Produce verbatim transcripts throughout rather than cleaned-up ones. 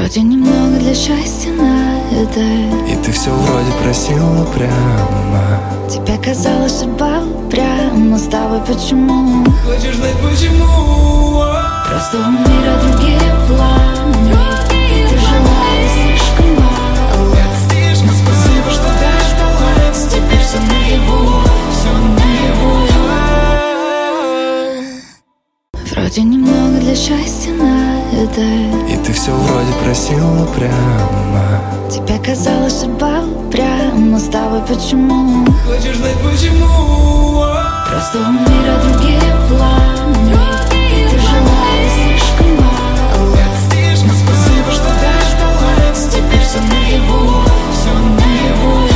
Вроде немного для счастья надо, и ты все вроде просила прямо. тебе казалось судьба прямо. С тобой почему? Хочешь знать почему? Просто у мира другие планы, и ты желаешь слишком мало. Но спасибо, что дождалась. Теперь все наяву, все наяву. Вроде немного для счастья надо, и ты все вроде просила прямо. тебе казалось судьба прямо. С тобой почему? Хочешь знать почему? Просто у мира другие планы, и ты желаешь слишком мало. Но спасибо, что дождалась. Теперь все наяву, все наяву.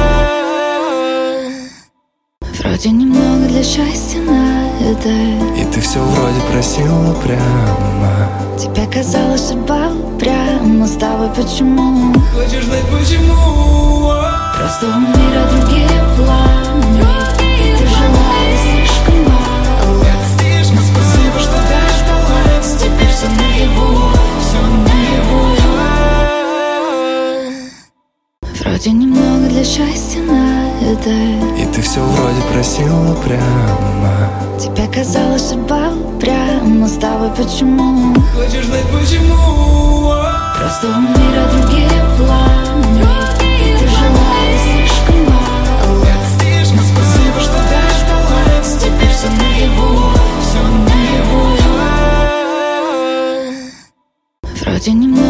Вроде немного для счастья надо, и ты все вроде просила прямо. тебе казалось судьба прямо. С тобой почему? Хочешь знать почему? Просто у мира другие планы, и ты желаешь слишком мало. Но спасибо, что дождалась. Теперь все наяву, все наяву. Вроде немного для счастья надо, и ты все вроде просила прямо. тебе казалось судьба прямо. С тобой почему? Хочешь знать почему? Просто у мира другие планы, и ты желаешь слишком мало. Но спасибо, что дождалась. Теперь все наяву, все наяву. Вроде немного